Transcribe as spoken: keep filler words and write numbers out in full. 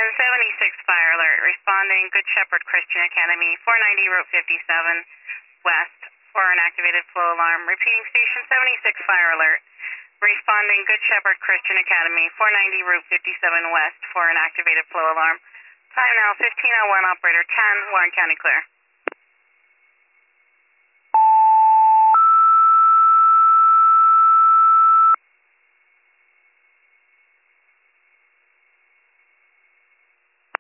seventy-six fire alert. Responding Good Shepherd Christian Academy, four ninety Route fifty-seven West for an activated flow alarm. Repeating station seventy-six fire alert. Responding Good Shepherd Christian Academy, four ninety Route fifty-seven West for an activated flow alarm. Time now fifteen oh one, operator ten, Warren County clear.